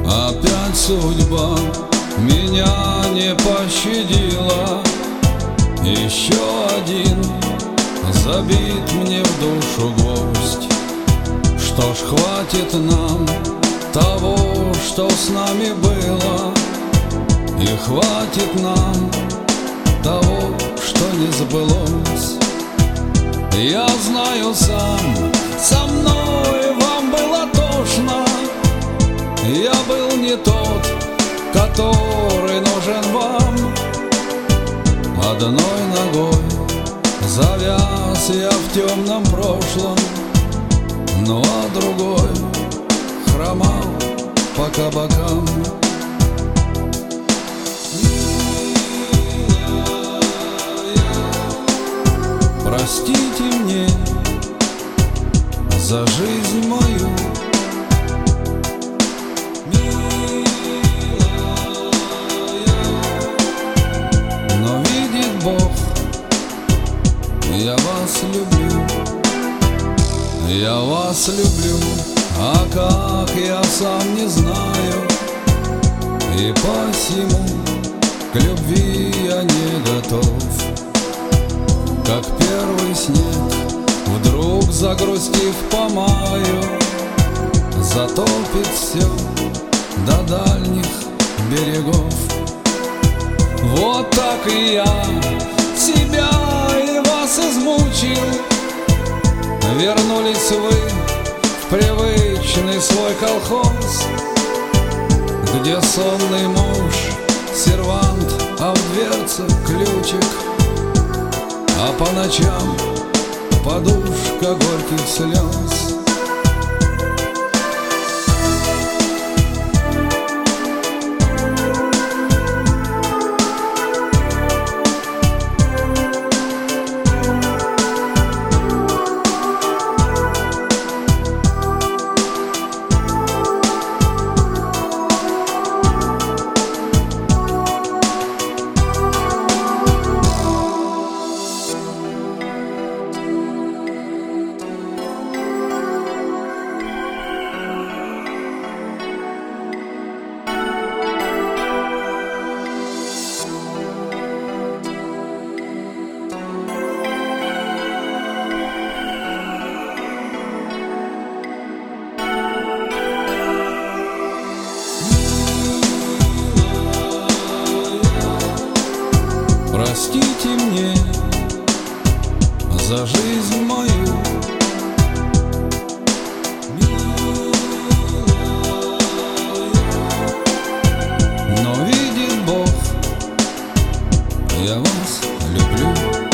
Опять судьба меня не пощадила. Еще один забит мне в душу гвоздь. Что ж, хватит нам того, что с нами было, и хватит нам того, что не сбылось. Я знаю сам, со мной вам было тошно. Я был не тот, который нужен вам. Одной ногой завяз я в темном прошлом, ну а другой хромал по кабакам. Простите мне за жизнь мою, но видит Бог, я вас люблю, я вас люблю, а как я сам не знаю, и посему к любви я не готов. Как первый снег, вдруг загрустив по маю, затопит все до дальних берегов. Вот так и я себя и вас измучил. Вернулись вы в привычный свой колхоз, где сонный муж сервант, а в дверце ключик, а по ночам подушка горьких слез. Простите мне за жизнь мою, но видит Бог, я вас люблю.